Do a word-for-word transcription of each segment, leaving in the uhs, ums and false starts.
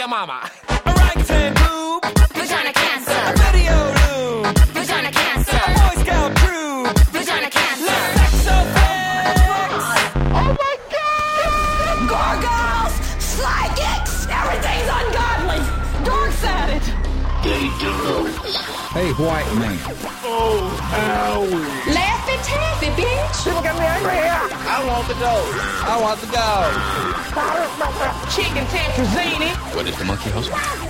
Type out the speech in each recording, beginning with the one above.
your mama. Orangutan group, Vagina cancer. video room, Vagina cancer. Boy Scout troop, Vagina cancer. Sexofix. Oh my God! Gargoyles! Psychics! Everything's ungodly! Dorks at it! Hey, white man. Laffy taffy, bitch! People get me angry here. I want the dough. I want the dough. Chicken tetrazzini. What is the monkey house?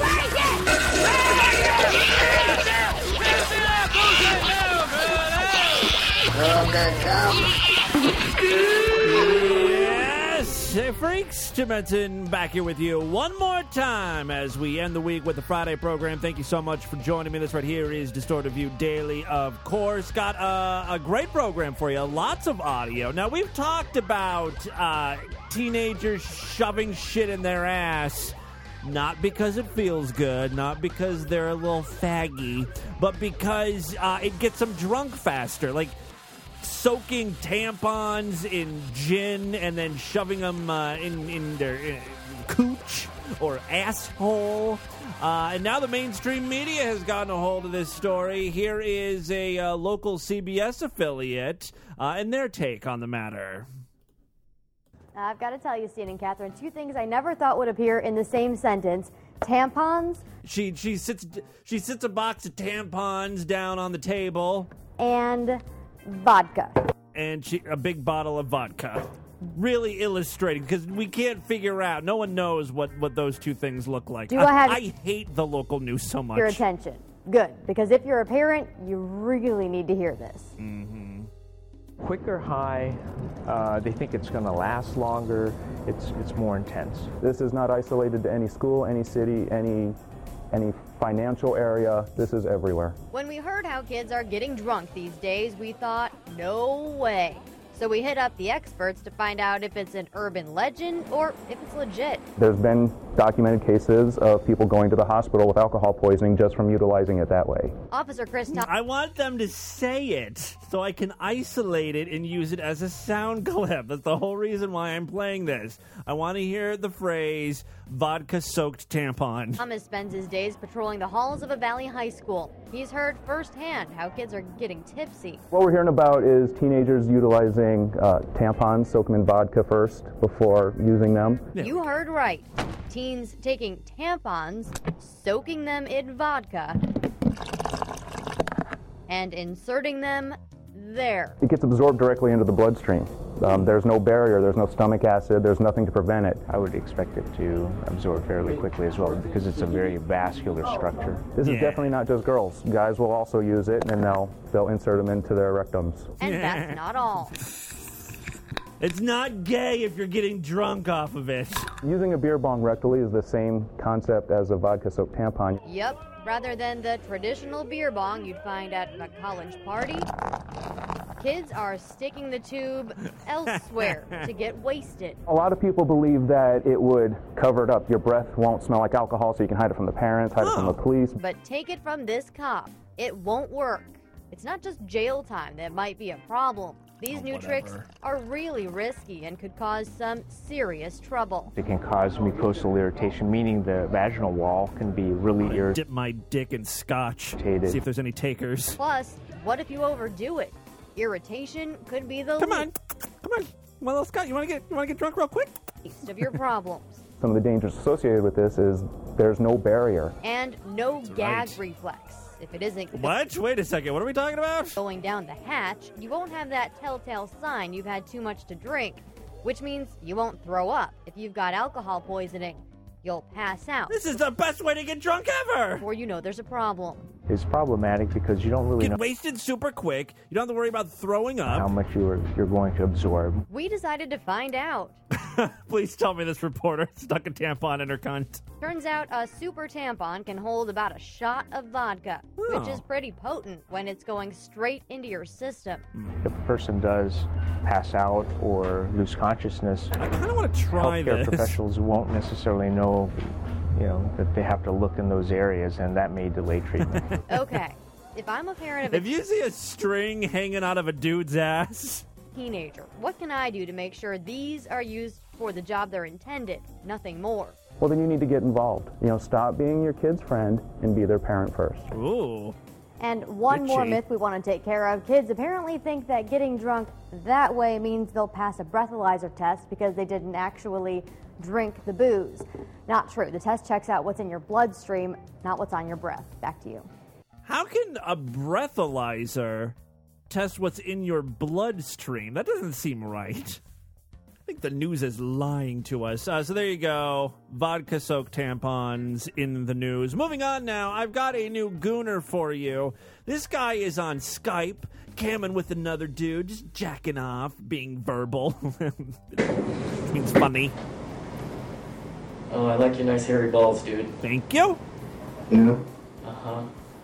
Yes, hey, freaks, Jim Edson back here with you one more time as we end the week with the Friday program. Thank you so much for joining me. This right here is Distorted View Daily, of course. Got a, a great program for you. Lots of audio. Now, we've talked about uh, teenagers shoving shit in their ass. Not because it feels good, not because they're a little faggy, but because uh, it gets them drunk faster. Like, soaking tampons in gin and then shoving them uh, in, in their uh, cooch or asshole. Uh, and now the mainstream media has gotten a hold of this story. Here is a uh, local C B S affiliate uh, and their take on the matter. I've got to tell you, Steen and Catherine, two things I never thought would appear in the same sentence. Tampons She she sits she sits a box of tampons down on the table. and vodka. And she, a big bottle of vodka. Really illustrating, because we can't figure out, no one knows what, what those two things look like. Do I have- I hate the local news so much. Your attention. Good, because if you're a parent, you really need to hear this. Quicker high, uh, they think it's going to last longer, it's it's more intense. This is not isolated to any school, any city, any any financial area. This is everywhere. When we heard how kids are getting drunk these days, we thought, no way. So we hit up the experts to find out if it's an urban legend or if it's legit. There's been documented cases of people going to the hospital with alcohol poisoning just from utilizing it that way. Officer Chris Thomas. I want them to say it so I can isolate it and use it as a sound clip. That's the whole reason why I'm playing this. I want to hear the phrase vodka-soaked tampon. Thomas spends his days patrolling the halls of a Valley high school. He's heard firsthand how kids are getting tipsy. What we're hearing about is teenagers utilizing uh, tampons, soak them in vodka first before using them. You heard right. Teens taking tampons, soaking them in vodka, and inserting them there. It gets absorbed directly into the bloodstream. Um, there's no barrier, there's no stomach acid, there's nothing to prevent it. I would expect it to absorb fairly quickly as well because it's a very vascular structure. This Yeah. is definitely not just girls. Guys will also use it, and they'll they'll insert them into their rectums. And Yeah. that's not all. It's not gay if you're getting drunk off of it. Using a beer bong rectally is the same concept as a vodka-soaked tampon. Yep, rather than the traditional beer bong you'd find at a college party, kids are sticking the tube elsewhere to get wasted. A lot of people believe that it would cover it up. Your breath won't smell like alcohol, so you can hide it from the parents, hide it from the police. But take it from this cop, it won't work. It's not just jail time that might be a problem. These new tricks are really risky and could cause some serious trouble. It can cause mucosal irritation, meaning the vaginal wall can be really irritated. Dip my dick in scotch. Irritated. See if there's any takers. Plus, what if you overdo it? Irritation could be the Come on, come on. Well, Scott, you want to get you want to get drunk real quick? least of your problems. Some of the dangers associated with this is there's no barrier. And no gag right. reflex. If it isn't What? Wait a second. What are we talking about? going down the hatch, you won't have that telltale sign you've had too much to drink, which means you won't throw up. If you've got alcohol poisoning, you'll pass out This is the best way to get drunk ever. before you know there's a problem. It's problematic because you don't really Get know wasted super quick. You don't have to worry about throwing how up. much you're, you're going to absorb. We decided to find out. Please tell me this reporter stuck a tampon in her cunt. Turns out a super tampon can hold about a shot of vodka, which Oh. is pretty potent when it's going straight into your system. If a person does pass out or lose consciousness, I kind of want to try healthcare this. professionals won't necessarily know, you know, that they have to look in those areas, and that may delay treatment. Okay, if I'm a parent of a If you see a string hanging out of a dude's ass, teenager, what can I do to make sure these are used for the job they're intended, nothing more? well, then you need to get involved. You know, stop being your kid's friend and be their parent first. Ooh. And one Itchy. more myth we want to take care of. Kids apparently think that getting drunk that way means they'll pass a breathalyzer test because they didn't actually drink the booze. Not true. The test checks out what's in your bloodstream, not what's on your breath. Back to you. How can a breathalyzer test what's in your bloodstream? That doesn't seem right. I think the news is lying to us. Uh, so there you go. Vodka-soaked tampons in the news. Moving on now, I've got a new gooner for you. This guy is on Skype, camming with another dude, just jacking off, being verbal. Which means funny. Oh, I like your nice hairy balls, dude. Thank you. Yeah. Uh-huh.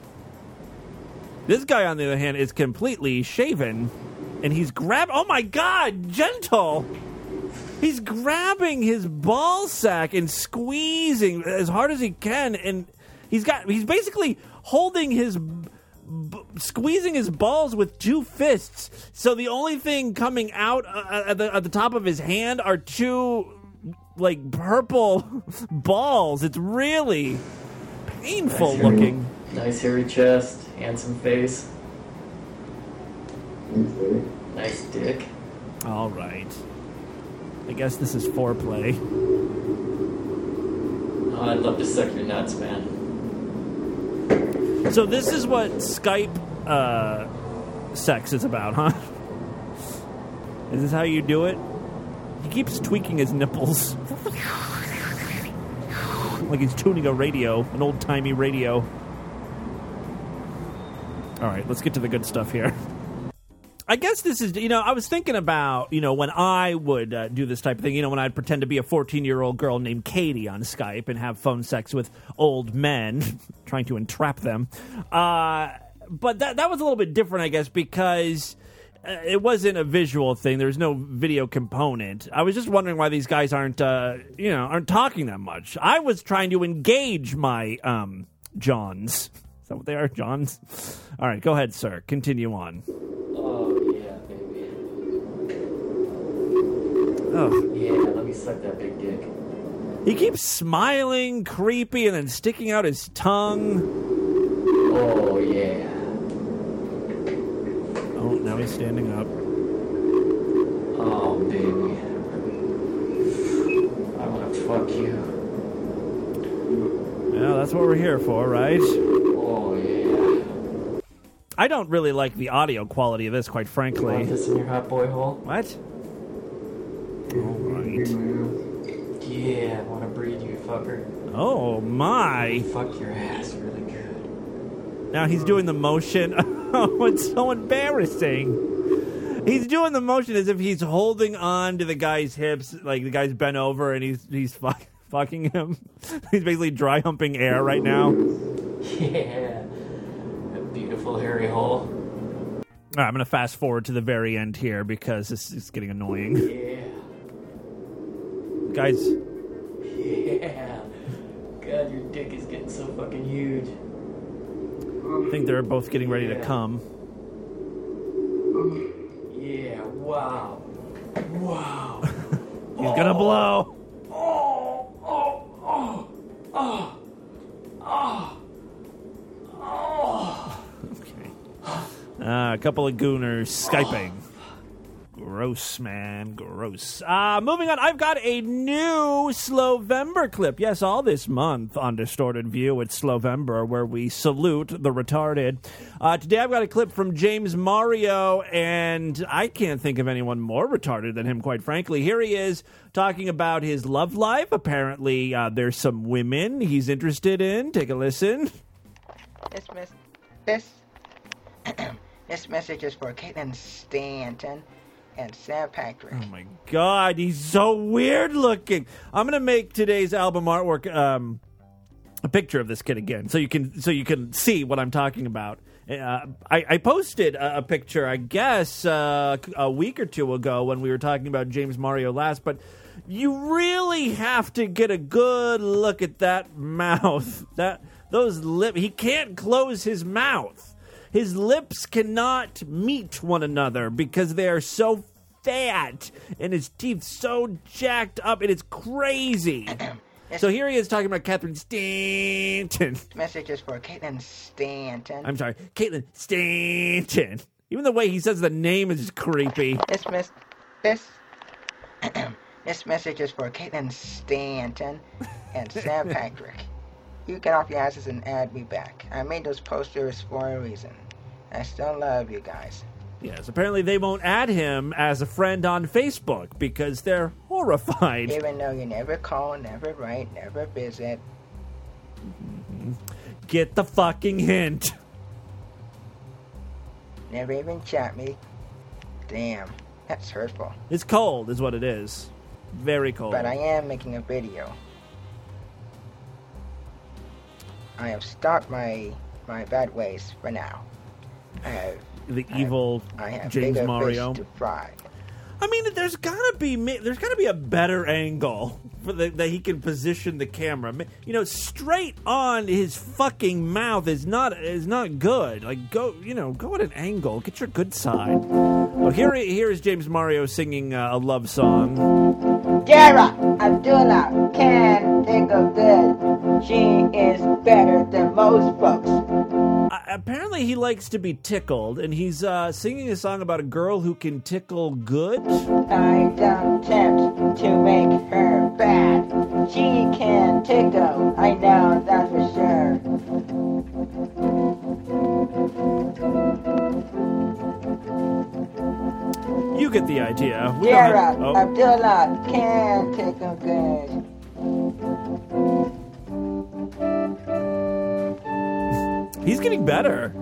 This guy, on the other hand, is completely shaven, and he's grab. Oh my God, gentle! He's grabbing his ball sack and squeezing as hard as he can, and he's got. He's basically holding his, b- squeezing his balls with two fists. So the only thing coming out uh, at the at the top of his hand are two, like, purple balls. It's really painful Nice hairy- looking. Nice hairy chest, handsome face. Nice dick. All right. I guess this is foreplay. Oh, I'd love to suck your nuts, man. So this is what Skype uh, sex is about, huh? Is this how you do it? He keeps tweaking his nipples. Like he's tuning a radio, an old-timey radio. All right, let's get to the good stuff here. I guess this is, you know, I was thinking about, you know, when I would uh, do this type of thing, you know, when I'd pretend to be a fourteen-year-old girl named Katie on Skype and have phone sex with old men, trying to entrap them. Uh, but that that was a little bit different, I guess, because uh, it wasn't a visual thing. There was no video component. I was just wondering why these guys aren't, uh, you know, aren't talking that much. I was trying to engage my um, Johns. Is that what they are, Johns? All right, go ahead, sir. Continue on. Oh, yeah, baby. Oh. Yeah, let me suck that big dick. He keeps smiling, creepy, and then sticking out his tongue. Oh, yeah. Oh, now he's standing up. Oh, baby. I want to fuck you. Yeah, that's what we're here for, right? Oh, yeah. I don't really like the audio quality of this, quite Want frankly. this in your hot boy hole? What? All right. Yeah, I want to breed you, fucker. Oh, my. Fuck your ass really good. Now he's doing the motion. Oh, it's so embarrassing. He's doing the motion as if he's holding on to the guy's hips, like the guy's bent over and he's he's fuck, fucking him. He's basically dry humping air right now. Yeah. A beautiful hairy hole. All right, I'm going to fast forward to the very end here because this is getting annoying. Yeah. Guys. Yeah. God, your dick is getting so fucking huge. I think they're both getting ready to come. Yeah, wow. Wow. He's gonna blow. Oh, oh, oh, oh, oh, oh. Okay. Uh, a couple of gooners Skyping. Gross, man. Gross. Uh, moving on, I've got a new Slowvember clip. Yes, all this month on Distorted View, it's Slowvember, where we salute the retarded. Uh, today I've got a clip from James Mario, and I can't think of anyone more retarded than him, quite frankly. Here he is talking about his love life. Apparently, uh, there's some women he's interested in. Take a listen. This mes- this this message is for Caitlin Stanton and Sam Patrick. Oh my God, he's so weird looking. I'm gonna make today's album artwork um, a picture of this kid again, so you can so you can see what I'm talking about. Uh, I, I posted a, a picture, I guess, uh, a week or two ago when we were talking about James Mario last, but you really have to get a good look at that mouth. That those lip. He can't close his mouth. His lips cannot meet one another because they are so fat and his teeth so jacked up, and it's crazy. So here he is talking about Catherine Stanton. This message is for Caitlin Stanton. I'm sorry, Caitlin Stanton. Even the way he says the name is just creepy. This miss, this, this message is for Caitlin Stanton and Sam Patrick. You get off your asses and add me back. I made those posters for a reason. I still love you guys. Yes, apparently they won't add him as a friend on Facebook because they're horrified. Even though you never call, never write, never visit. Get the fucking hint. Never even chat me. Damn, that's hurtful. It's cold is what it is. Very cold. But I am making a video. I have stopped my my bad ways for now. I have the I evil have, I have James bigger Mario. fish to fry. I mean, there's gotta be there's gotta be a better angle for the, that he can position the camera. You know, straight on his fucking mouth is not is not good. Like, go you know go at an angle. Get your good side. Well, here here is James Mario singing uh, a love song. Jara Abdullah can tickle good. She is better than most folks. Uh, apparently, he likes to be tickled, and he's uh, singing a song about a girl who can tickle good. I don't tempt to make her bad. She can tickle, I know that for sure. You get the idea. We Jara don't have- oh. Abdullah can tickle good. He's getting better.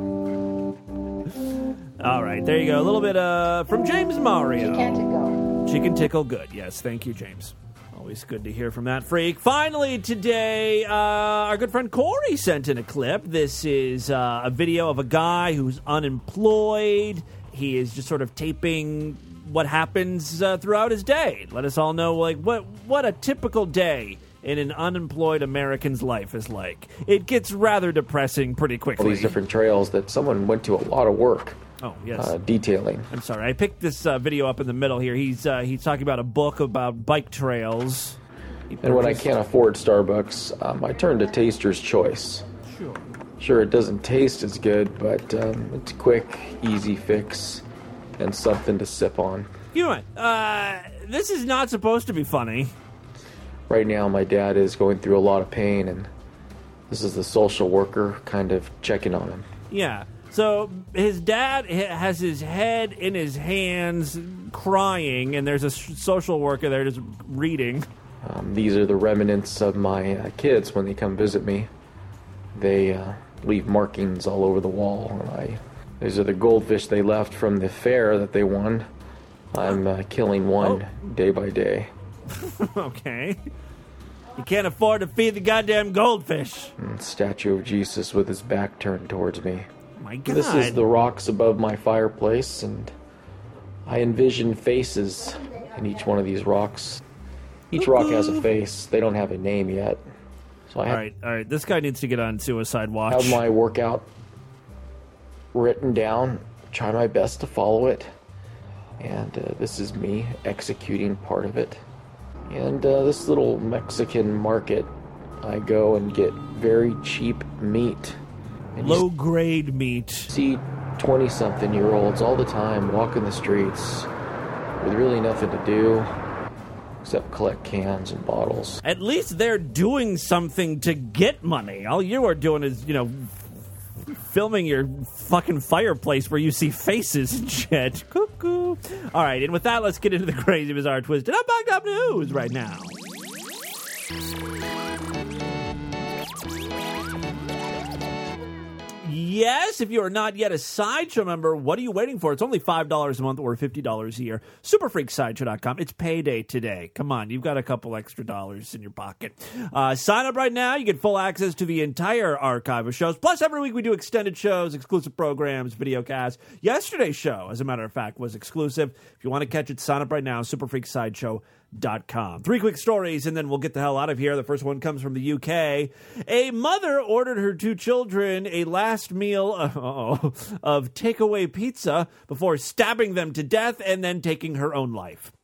All right, there you go. A little bit uh, from James Mario. She can tickle. She can tickle good. Yes, thank you, James. Always good to hear from that freak. Finally, today, uh, our good friend Corey sent in a clip. This is uh, a video of a guy who's unemployed. He is just sort of taping what happens uh, throughout his day. Let us all know, like, what what a typical day in an unemployed American's life is like. It gets rather depressing pretty quickly. All these different trails that someone went to a lot of work. Oh, yes. Uh, detailing. I'm sorry. I picked this uh, video up in the middle here. He's uh, he's talking about a book about bike trails. And when I can't afford Starbucks, um, I turn to Taster's Choice. Sure. Sure, it doesn't taste as good, but um, it's a quick, easy fix and something to sip on. You know what? Uh, this is not supposed to be funny. Right now, my dad is going through a lot of pain, and this is the social worker kind of checking on him. Yeah. So his dad has his head in his hands crying, and there's a social worker there just reading. Um, these are the remnants of my uh, kids when they come visit me. They uh, leave markings all over the wall. And I, these are the goldfish they left from the fair that they won. I'm uh, killing one oh. day by day. Okay. You can't afford to feed the goddamn goldfish. And statue of Jesus with his back turned towards me. My God. This is the rocks above my fireplace, and I envision faces in each one of these rocks. Each rock has a face. They don't have a name yet. So I all right, all right. This guy needs to get on suicide watch. have my workout written down. Try my best to follow it. And uh, this is me executing part of it. And uh, this little Mexican market, I go and get very cheap meat. Low-grade meat. See twenty-something-year-olds all the time walking the streets with really nothing to do except collect cans and bottles. At least they're doing something to get money. All you are doing is, you know, filming your fucking fireplace where you see faces and shit. Cuckoo. All right, and with that, let's get into the crazy, bizarre, twisted, up, backed up news right now. Yes, if you are not yet a Sideshow member, what are you waiting for? It's only five dollars a month or fifty dollars a year. super freak sideshow dot com. It's payday today. Come on, you've got a couple extra dollars in your pocket. Uh, sign up right now. You get full access to the entire archive of shows. Plus, every week we do extended shows, exclusive programs, video casts. Yesterday's show, as a matter of fact, was exclusive. If you want to catch it, sign up right now. super freak sideshow dot com. Three quick stories, and then we'll get the hell out of here. The first one comes from the U K. A mother ordered her two children a last meal uh, of takeaway pizza before stabbing them to death and then taking her own life.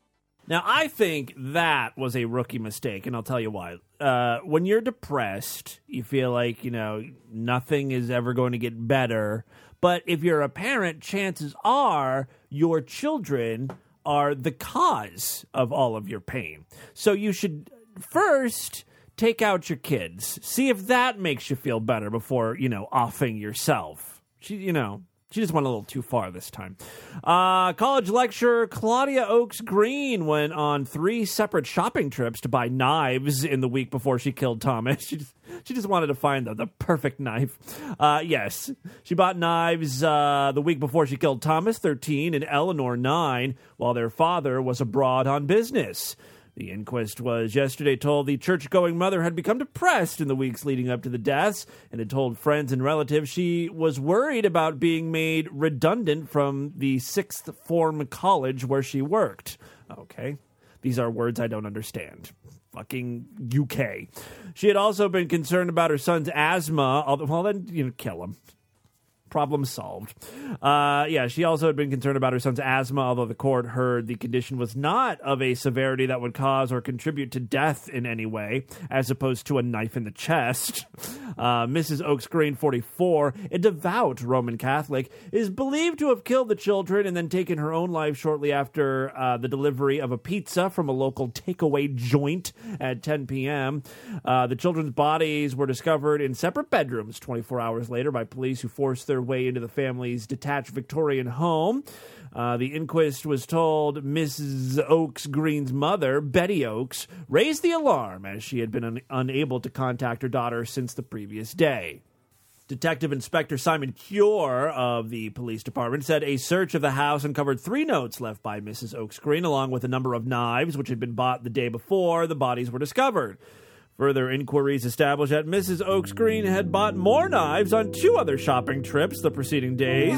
Now, I think that was a rookie mistake, and I'll tell you why. Uh, when you're depressed, you feel like, you know, nothing is ever going to get better. But if you're a parent, chances are your children are the cause of all of your pain. So you should first take out your kids. See if that makes you feel better before, you know, offing yourself. She, you know... She just went a little too far this time. Uh, college lecturer Claudia Oakes Green went on three separate shopping trips to buy knives in the week before she killed Thomas. She just, she just wanted to find the, the perfect knife. Uh, yes, she bought knives uh, the week before she killed Thomas, thirteen, and Eleanor, nine, while their father was abroad on business. The inquest was yesterday told the church-going mother had become depressed in the weeks leading up to the deaths and had told friends and relatives she was worried about being made redundant from the sixth form college where she worked. Okay, these are words I don't understand. Fucking U K. She had also been concerned about her son's asthma. Although, well, then, you know, kill him. Problem solved. Uh, yeah, she also had been concerned about her son's asthma, although the court heard the condition was not of a severity that would cause or contribute to death in any way, as opposed to a knife in the chest. Uh, Missus Oakes Green, forty-four, a devout Roman Catholic, is believed to have killed the children and then taken her own life shortly after uh, the delivery of a pizza from a local takeaway joint at ten p.m. Uh, the children's bodies were discovered in separate bedrooms twenty-four hours later by police who forced their way into the family's detached Victorian home. Uh, the inquest was told Missus Oakes Green's mother, Betty Oakes, raised the alarm as she had been un- unable to contact her daughter since the previous day. Detective Inspector Simon Cure of the police department said a search of the house uncovered three notes left by Missus Oakes Green, along with a number of knives which had been bought the day before the bodies were discovered. Further inquiries established that Missus Oakes Green had bought more knives on two other shopping trips the preceding days.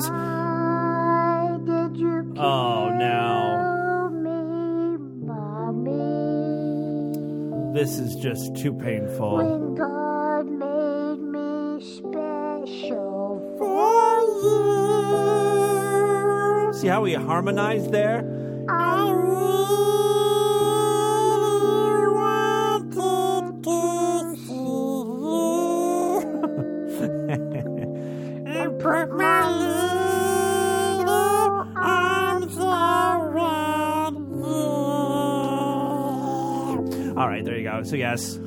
Why did you kill Oh, no. me, Mommy? This is just too painful. When God made me special for you. See how we harmonized there? I really wanted to see you. And put my little arms around you. All right, there you go. So, yes.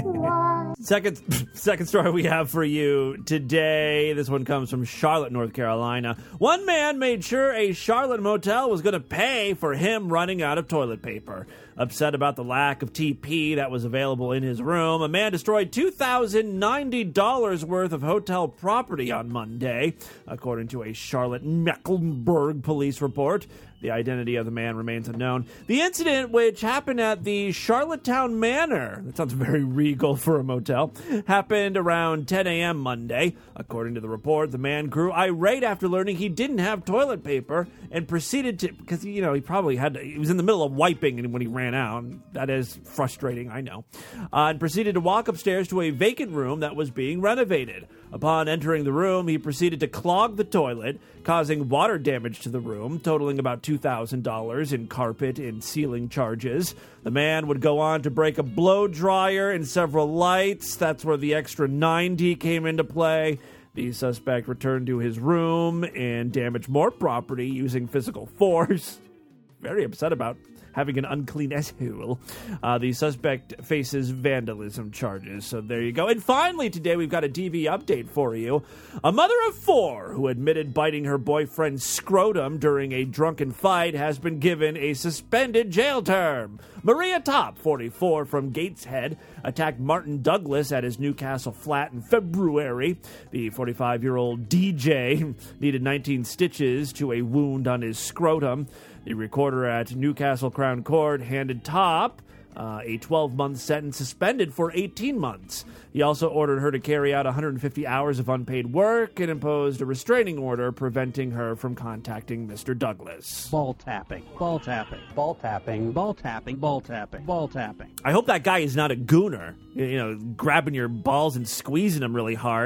Second second story we have for you today. This one comes from Charlotte, North Carolina. One man made sure a Charlotte motel was going to pay for him running out of toilet paper. Upset about the lack of T P that was available in his room, a man destroyed two thousand ninety dollars worth of hotel property on Monday, according to a Charlotte Mecklenburg police report. The identity of the man remains unknown. The incident, which happened at the Charlottetown Manor, that sounds very regal for a motel, happened around ten a.m. Monday. According to the report, the man grew irate after learning he didn't have toilet paper and proceeded to, because, you know, he probably had to, he was in the middle of wiping and when he ran out. That is frustrating, I know. Uh, and proceeded to walk upstairs to a vacant room that was being renovated. Upon entering the room, he proceeded to clog the toilet, causing water damage to the room, totaling about two thousand dollars in carpet and ceiling charges. The man would go on to break a blow dryer and several lights. That's where the extra ninety came into play. The suspect returned to his room and damaged more property using physical force. Very upset about having an unclean asshole. Uh, the suspect faces vandalism charges. So there you go. And finally, today we've got a T V update for you. A mother of four who admitted biting her boyfriend's scrotum during a drunken fight has been given a suspended jail term. Maria Top, forty-four, from Gateshead, attacked Martin Douglas at his Newcastle flat in February. The forty-five-year-old D J needed nineteen stitches to a wound on his scrotum. The recorder at Newcastle Crown Court handed Top uh, a twelve-month sentence, suspended for eighteen months. He also ordered her to carry out one hundred fifty hours of unpaid work and imposed a restraining order preventing her from contacting Mister Douglas. Ball tapping, ball tapping, ball tapping, ball tapping, ball tapping, ball tapping. I hope that guy is not a gooner, you know, grabbing your balls and squeezing them really hard.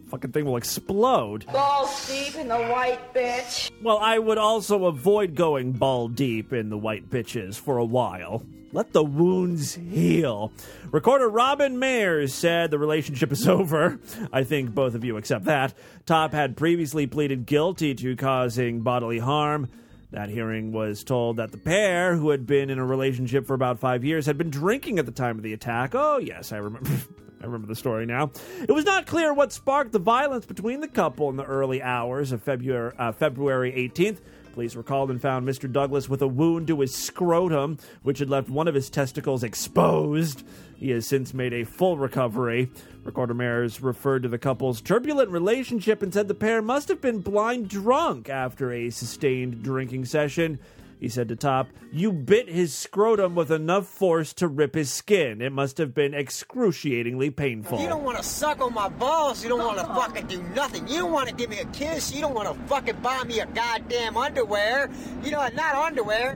fucking thing will explode. Balls deep in the white bitch. Well, I would also avoid going ball deep in the white bitches for a while. Let the wounds heal. Recorder Robin Mayers said the relationship is over. I think both of you accept that. Top had previously pleaded guilty to causing bodily harm. That hearing was told that the pair, who had been in a relationship for about five years, had been drinking at the time of the attack. Oh, yes, I remember. I remember the story now. It was not clear what sparked the violence between the couple in the early hours of February, uh, February eighteenth. Police recalled and found Mister Douglas with a wound to his scrotum, which had left one of his testicles exposed. He has since made a full recovery. Recorder Mayers referred to the couple's turbulent relationship and said the pair must have been blind drunk after a sustained drinking session. He said to Top, "You bit his scrotum with enough force to rip his skin. It must have been excruciatingly painful." You don't want to suck on my balls. You don't want to fucking do nothing. You don't want to give me a kiss. You don't want to fucking buy me a goddamn underwear. You know, not underwear.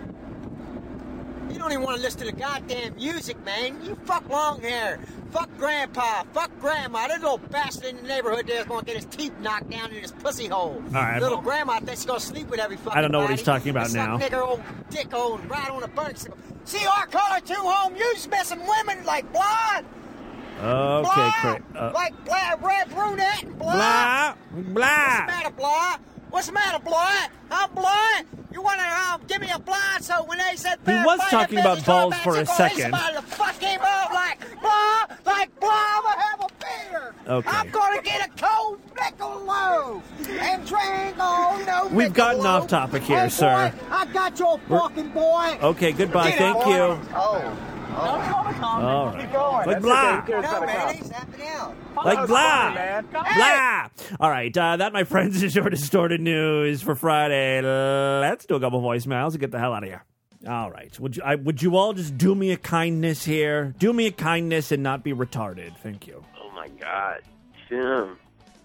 You don't even want to listen to the goddamn music, man. You fuck long hair. Fuck grandpa. Fuck grandma. That little bastard in the neighborhood there's going to get his teeth knocked down in his pussy hole. All right. Little grandma thinks she's going to sleep with every fucking I don't know what body. he's talking about It's now. Like nigger old dick old right on a burn. See our color two home. You missing women like blonde. Okay, Blah, great. Uh, like blah, red brunette and blah. blah, What's blah. the matter, blah? What's the matter, blah? I'm blind. You want to um, give me a blind so when they said He was talking about balls for a second. Somebody to fuck him up like blah, like blah. I'm gonna have a beer. Okay. I'm gonna get a cold Michelob and drink on no. We've Michelob. gotten off topic here, Hey, boy, sir. I got your We're- fucking boy. Okay, goodbye. Get it, Thank boy. you. Oh. All right. Keep going. Like blah. No, man, he's happening out. Like blah. Blah. All right, uh, that, my friends, is your Distorted News for Friday. Let's do a couple voicemails and get the hell out of here. All right. Would you, I, would you all just do me a kindness here? Do me a kindness and not be retarded. Thank you. Oh, my God. Jim.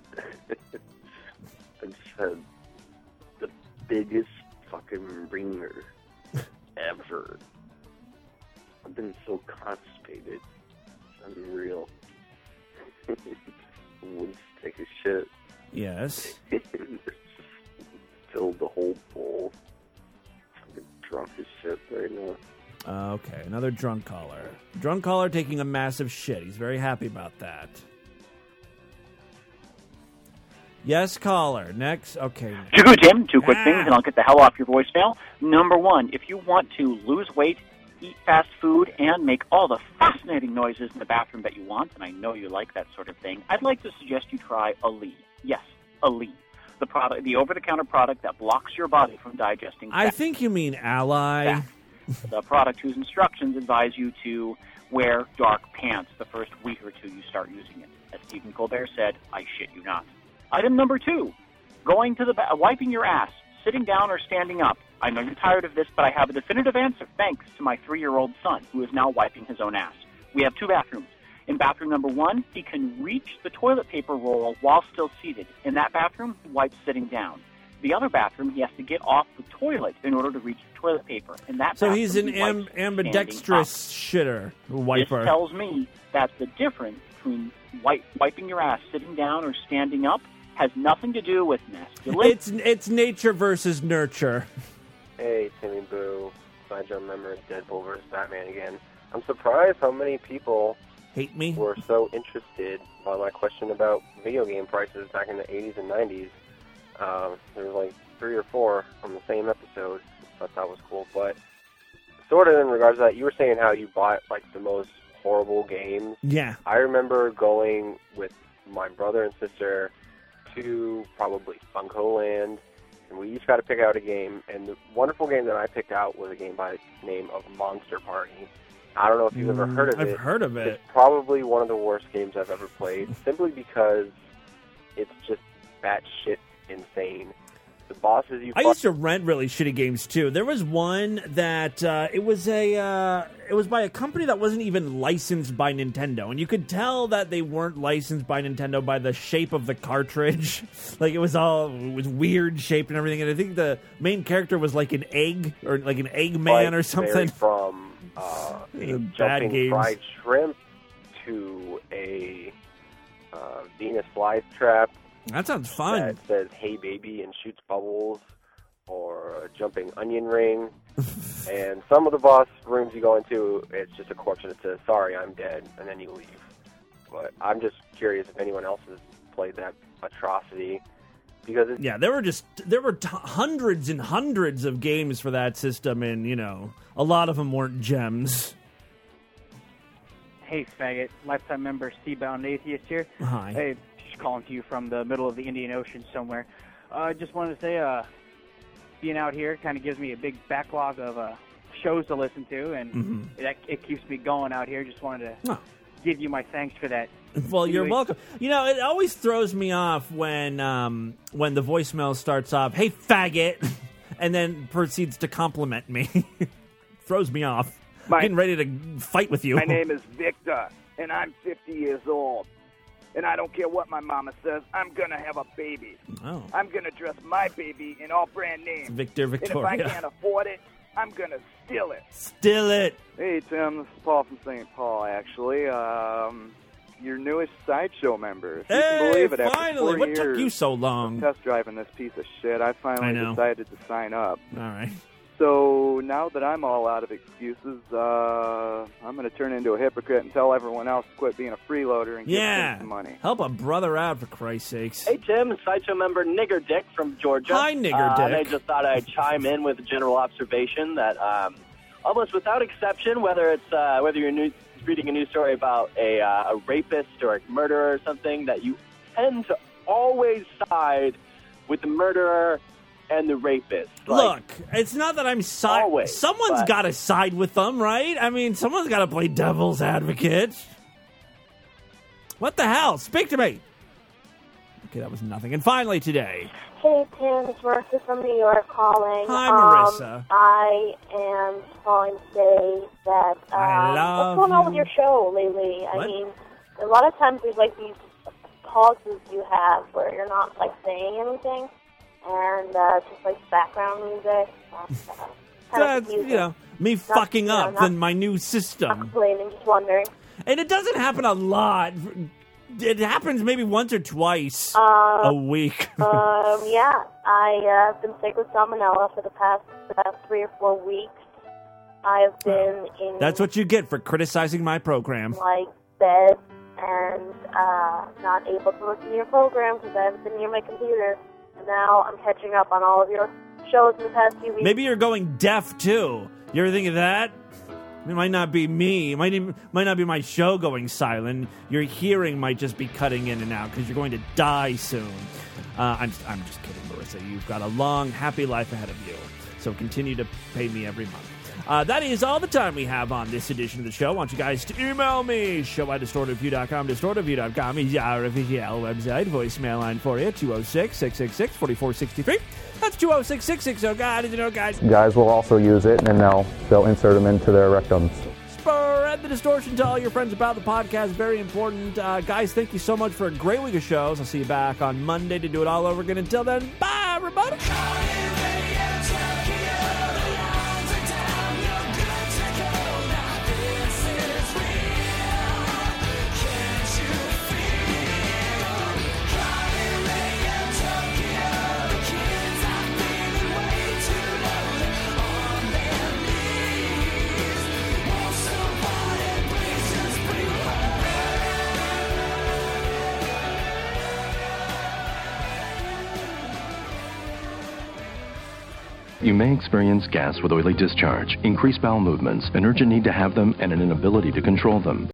I just had the biggest fucking ringer ever. I've been so constipated. It's unreal. Wouldn't take a shit. Yes. Filled the whole bowl. I'm drunk as shit right now. Okay, another drunk caller. Drunk caller taking a massive shit. He's very happy about that. Yes, caller. Next. Okay. Chugoo, Tim. Two quick Ah. things, and I'll get the hell off your voicemail. Number one, if you want to lose weight, eat fast food, and make all the fascinating noises in the bathroom that you want, and I know you like that sort of thing, I'd like to suggest you try Ali. Yes, Ali. The product, the over-the-counter product that blocks your body from digesting I fat. think you mean ally. The product whose instructions advise you to wear dark pants the first week or two you start using it. As Stephen Colbert said, I shit you not. Item number two, going to the ba- wiping your ass, sitting down or standing up. I know you're tired of this, but I have a definitive answer thanks to my three-year-old son, who is now wiping his own ass. We have two bathrooms. In bathroom number one, he can reach the toilet paper roll while still seated. In that bathroom, he wipes sitting down. The other bathroom, he has to get off the toilet in order to reach the toilet paper. In that So bathroom, he's an he am- wipes standing ambidextrous shitter wiper. This tells me that the difference between wi- wiping your ass sitting down or standing up has nothing to do with masculinity. It's it's nature versus nurture. Hey, Timmy Boo. Glad you remember Deadpool versus Batman again. I'm surprised how many people hate me were so interested by my question about video game prices back in the eighties and nineties. Um, there was like three or four on the same episode. I thought that was cool. But sort of in regards to that, you were saying how you bought like the most horrible games. Yeah. I remember going with my brother and sister to probably Funko Land, and we each got to pick out a game. And the wonderful game that I picked out was a game by the name of Monster Party. I don't know if you've ever Mm, heard of I've it. heard of it. It's probably one of the worst games I've ever played, simply because it's just batshit insane. The bosses you I fuck- used to rent really shitty games too. There was one that uh, it was a uh, it was by a company that wasn't even licensed by Nintendo, and you could tell that they weren't licensed by Nintendo by the shape of the cartridge. Like it was all it was weird shaped and everything. And I think the main character was like an egg or like an Eggman like or something. From uh, a Bad jumping games. fried shrimp to a uh, uh, Venus flytrap. That sounds fun. That says "Hey baby" and shoots bubbles, or a jumping onion ring. And some of the boss rooms you go into, it's just a corpse and it says "Sorry, I'm dead," and then you leave. But I'm just curious if anyone else has played that atrocity. Because it's, yeah, there were just there were t- hundreds and hundreds of games for that system, and you know, a lot of them weren't gems. Hey, faggot, lifetime member Seabound Atheist here. Hi. Hey, just calling to you from the middle of the Indian Ocean somewhere. I uh, just wanted to say, uh, being out here kind of gives me a big backlog of uh, shows to listen to, and mm-hmm. it, it keeps me going out here. Just wanted to oh. give you my thanks for that. Well, you're anyway. welcome. You know, it always throws me off when um, when the voicemail starts off, "Hey, faggot," and then proceeds to compliment me. Throws me off. My, I'm getting ready to fight with you. My name is Victor, and I'm fifty years old. And I don't care what my mama says, I'm going to have a baby. Oh. I'm going to dress my baby in all brand names. It's Victor Victoria. And if I can't afford it, I'm going to steal it. Steal it. Hey, Tim, this is Paul from Saint Paul, actually. Um, your newest Sideshow member. If you hey, can believe it, finally. after four What years took you so long? Test driving this piece of shit, I finally I know. decided to sign up. All right. So now that I'm all out of excuses, uh, I'm going to turn into a hypocrite and tell everyone else to quit being a freeloader and yeah. give them some money. Help a brother out, for Christ's sakes. Hey, Tim, Sideshow member Nigger Dick from Georgia. Hi, Nigger uh, Dick. And I just thought I'd chime in with a general observation that um, almost without exception, whether it's uh, whether you're new, reading a news story about a, uh, a rapist or a murderer or something, that you tend to always side with the murderer and the rapist. Like, look, it's not that I'm side. Always, someone's but- got to side with them, right? I mean, someone's got to play devil's advocate. What the hell? Speak to me. Okay, that was nothing. And finally today. Hey, Tim, it's Marissa from New York calling. Hi, um, Marissa. I am calling to say that, um, I love what's going on you. with your show lately? I What? mean, a lot of times there's like these pauses you have where you're not like saying anything, and uh, it's just like background music. And, uh, kind of That's, you know, me Not- fucking you know, up not- in my new system. complaining, just wondering. And it doesn't happen a lot. It happens maybe once or twice Uh, a week. um, yeah, I uh, have been sick with salmonella for the past uh, three or four weeks. I have been in That's what you get for criticizing my program. like bed and uh, not able to listen to your program because I haven't been near my computer. And now I'm catching up on all of your shows in the past few weeks. Maybe you're going deaf, too. You ever think of that? It might not be me. It might, even, might not be my show going silent. Your hearing might just be cutting in and out because you're going to die soon. Uh, I'm, I'm just kidding, Marissa. You've got a long, happy life ahead of you. So continue to pay me every month. Uh, that is all the time we have on this edition of the show. I want you guys to email me, show at distorted view dot com. distorted view dot com is our official website. Voicemail line for you, two oh six, six six six, four four six three. That's two oh six, six six oh, God, you know, guys. Guys will also use it, and they'll, they'll insert them into their rectums. Spread the distortion to all your friends about the podcast. Very important. Uh, guys, thank you so much for a great week of shows. I'll see you back on Monday to do it all over again. Until then, bye, everybody. You may experience gas with oily discharge, increased bowel movements, an urgent need to have them, and an inability to control them.